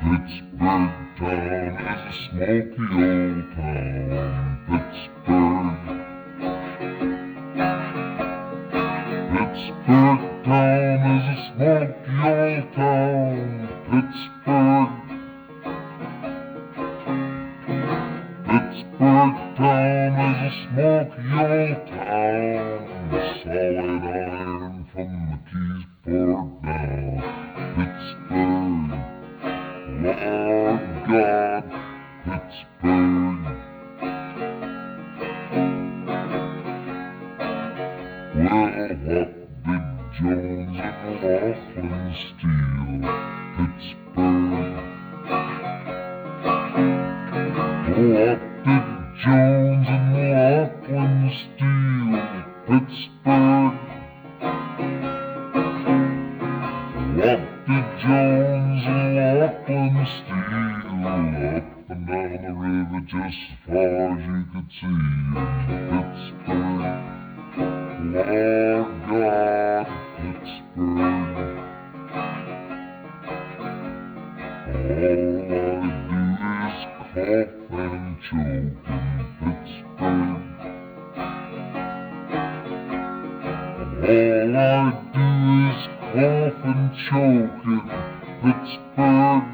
Pittsburgh town is a smoky old town. Pittsburgh town is a smoky old town. Pittsburgh town is a smoky old town. Solid iron from the Keysport down. Pittsburgh, Lord God, Pittsburgh. Well, what Big Jones and Laughlin steal? Pittsburgh. What did Jones and Laughlin steal? Pittsburgh. What did Jones and Laughlin steal? Up and down the river just as far as you could see. Pittsburgh, Lord God, Pittsburgh. All I do is cough and choke in Pittsburgh. All I do is cough and choke in Pittsburgh.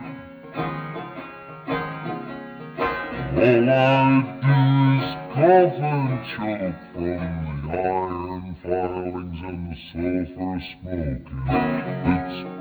All I do is cough and choke from the iron filings and the sulfur smoke in Pittsburgh.